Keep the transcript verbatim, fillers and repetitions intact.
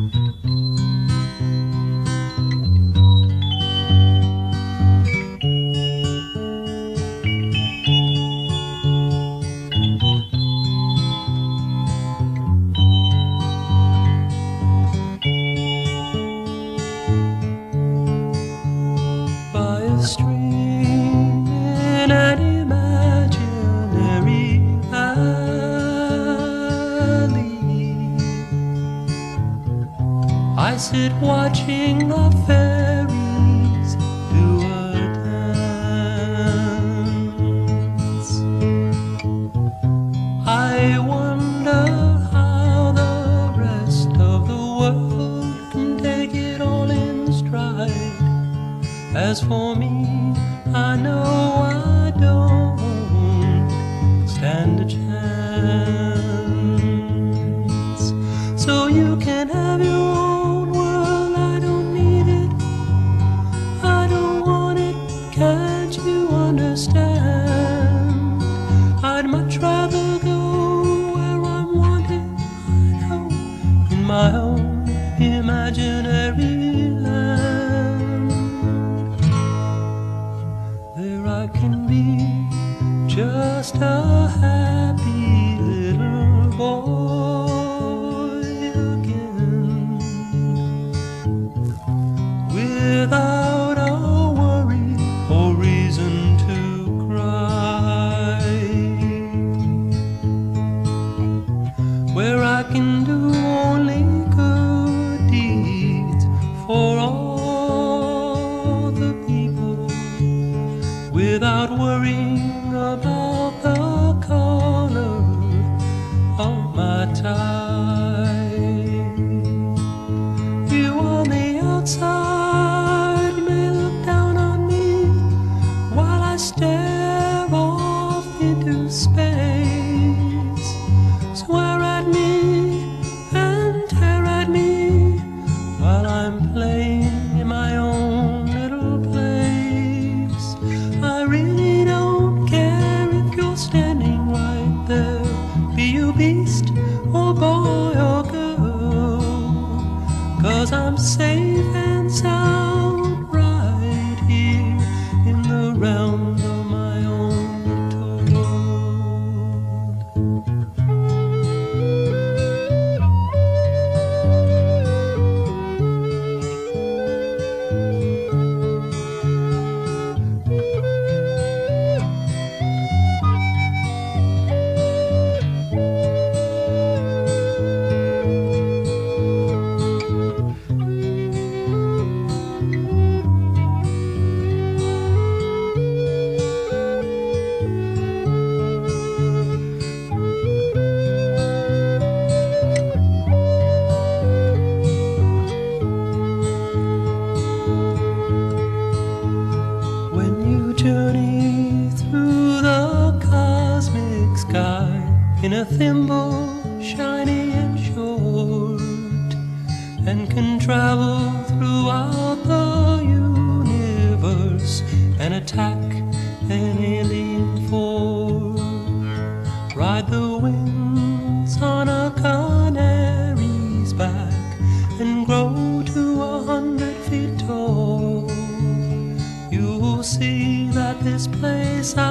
I sit watching the fairies do a dance. I wonder how the rest of the world can take it all in stride. As for me, I know I don't stand a chance. So you can have your own world, I don't need it, I don't want it, can't you understand? I'd much rather go where I'm wanted, I know, in my own imaginary land. There I can be just a happy little boy again, without a worry or reason to cry, where I can do only good deeds for all the people, without worrying about the color of my tie. You on the outside may look down on me while I stare off into space. Swear at me and tear at me while I'm playing in my own little place. I really don't care if you're standing right there, be you beast or boy or girl, 'cause I'm safe and sound right here in the realms of my own little world. When you journey through the cosmic sky in a thimble shiny and short, and can travel throughout the universe and attack an alien force, ride the winds on a canary's back and grow to a hundred feet tall, you'll see that this place I